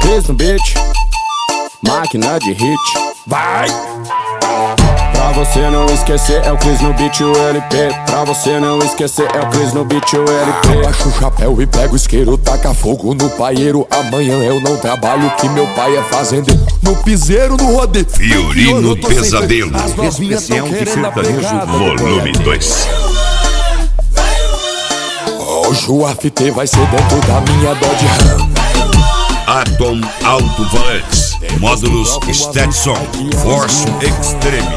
Cris no beat, máquina de hit. Vai! Pra você não esquecer é o Cris no beat, o LP. Pra você não esquecer é o Cris no beat, o LP. Abaixa o chapéu e pega o isqueiro, taca fogo no paieiro. Amanhã eu não trabalho, que meu pai é fazendeiro. No piseiro, no rodeio, Fiorino Pesadelo, especial de sertanejo, volume 2. Hoje o AFT vai ser dentro da minha Dodge Ram. Atom Alto-Falantes, módulos Stetson, Force Extreme.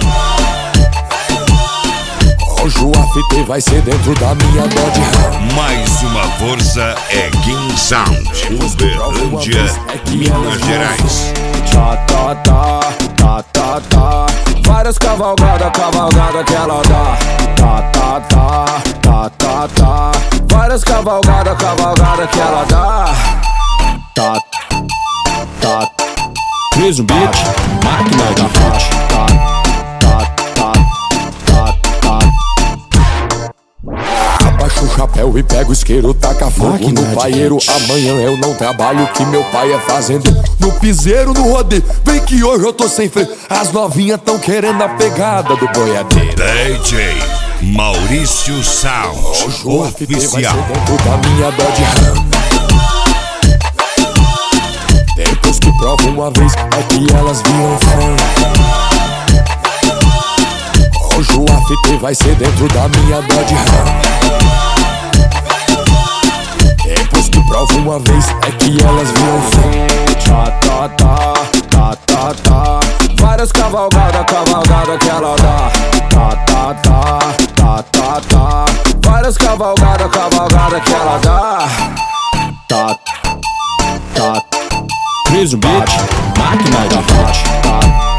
Hoje o AFT vai ser dentro da minha Dodge Ram. Mais uma força é King Sound, Uberlândia, Minas Gerais. Tá, tá, tá, tá, tá, tá. Várias cavalgada que ela dá. Tá, tá, tá, tá, tá, tá. Várias cavalgada que ela dá. Tá, tá. Cris no beat, máquina de hit. Tá, tá, tá, tá, tá. Abaixa o chapéu e pega o isqueiro, taca fogo no paieiro. Amanhã eu não trabalho, que meu pai é fazendeiro. No piseiro, no rodeio, vem que hoje eu tô sem freio. As novinhas tão querendo a pegada do boiadeiro. DJ Maurício Sound, Hoje o AFT vai ser oficial. dentro da minha Dodge Ram. Depois que prova uma vez, é que elas viram fã. Hoje o AFT vai ser dentro da minha Dodge Ram. Depois que prova uma vez, é que elas viram fã. Tá, tá, tá, tá, tá, tá. Várias cavalgada que ela dá. Tá, tá, tá, tá, tá, tá. Várias cavalgada que ela dá. Tá, tá. Cris no beat, máquina de hit. Tá.